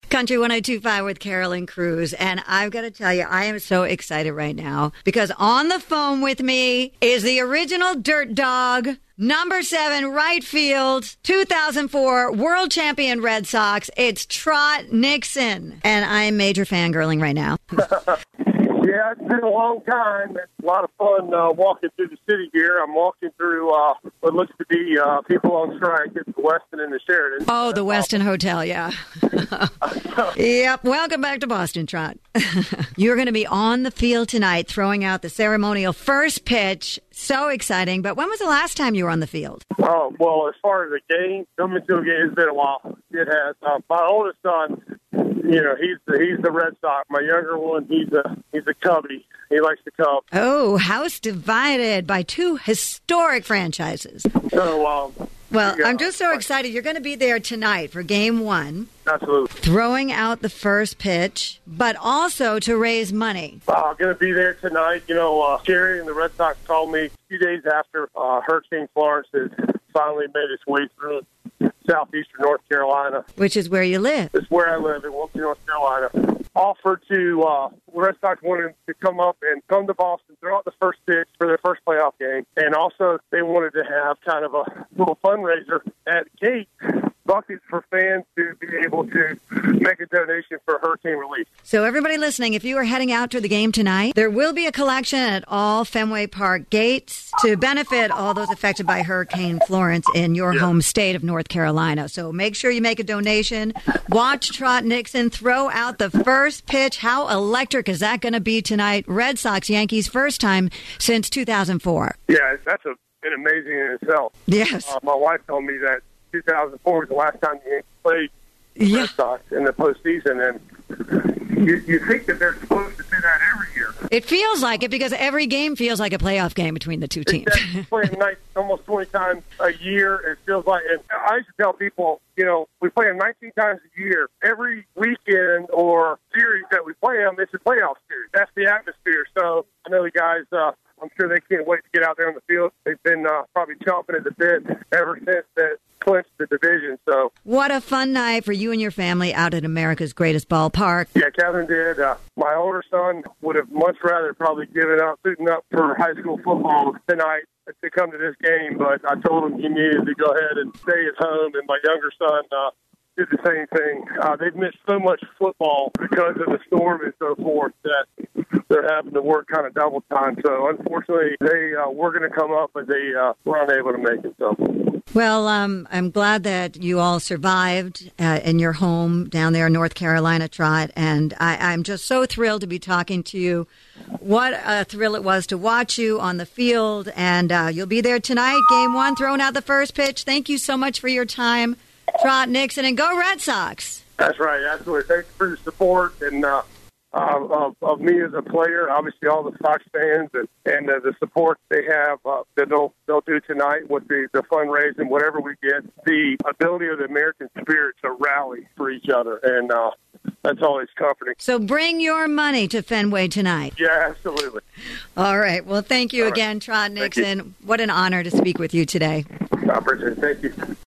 Country 102.5 with Carolyn Cruz. And I've got to tell you, I am so excited right now because on the phone with me is the original Dirt Dog, number 7, right field, 2004 world champion Red Sox. It's Trot Nixon. And I'm major fangirling right now. Yeah, it's been a long time. It's a lot of fun walking through the city here. I'm walking through what looks to be people on strike at the Westin and the Sheridan. Oh, the Westin Hotel, yeah. Yep. Welcome back to Boston, Trot. You're going to be on the field tonight throwing out the ceremonial first pitch. So exciting. But when was the last time you were on the field? Oh, well, as far as the game, coming to a game, it's been a while. It has. My oldest son, you know, he's the Red Sox. My younger one, he's a Cubby. He likes the Cubs. Oh, house divided by 2 historic franchises. So, well, I'm just so excited. You're going to be there tonight for Game 1. Absolutely. Throwing out the first pitch, but also to raise money. I'm going to be there tonight. You know, Jerry and the Red Sox called me a few days after Hurricane Florence has finally made its way through southeastern North Carolina. Which is where you live. It's where I live in Wilmington, North Carolina. Offered to, the Red Sox wanted to come up and come to Boston, throw out the first pitch for their first playoff game. And also they wanted to have kind of a little fundraiser at Gate, buckets for fans to be able to make a donation for hurricane relief. So everybody listening, if you are heading out to the game tonight, there will be a collection at all Fenway Park gates to benefit all those affected by Hurricane Florence in your home state of North Carolina. So make sure you make a donation. Watch Trot Nixon throw out the first pitch. How electric is that going to be tonight? Red Sox, Yankees, first time since 2004. Yeah, that's been amazing in itself. Yes. My wife told me that 2004 was the last time the Yankees played Red Sox in the postseason, and you think that they're supposed to do that every year. It feels like it because every game feels like a playoff game between the two teams. Playing nights almost 20 times a year, it feels like. And I used to tell people, you know, we play them 19 times a year. Every weekend or series that we play them, it's a playoff series. That's the atmosphere. So I know the guys. I'm sure they can't wait to get out there on the field. They've been probably chomping at the bit ever since that clinched the division. So, what a fun night for you and your family out at America's greatest ballpark. Yeah, Catherine did. My older son would have much rather probably given up, suiting up for high school football tonight to come to this game, but I told him he needed to go ahead and stay at home, and my younger son did the same thing. They've missed so much football because of the storm and so forth that they're having to work kind of double time. So unfortunately, they were going to come up, but they were unable to make it. So. Well, I'm glad that you all survived in your home down there in North Carolina, Trot, and I'm just so thrilled to be talking to you. What a thrill it was to watch you on the field, and you'll be there tonight, Game 1, throwing out the first pitch. Thank you so much for your time, Trot Nixon, and go Red Sox. That's right, absolutely. Thanks for the support and of me as a player, obviously all the Sox fans and the support they have that they'll do tonight with the fundraising, whatever we get, the ability of the American spirit to rally for each other, and that's always comforting. So bring your money to Fenway tonight. Yeah, absolutely. All right. Well, thank you again, Trot Nixon. What an honor to speak with you today. I appreciate it. Thank you.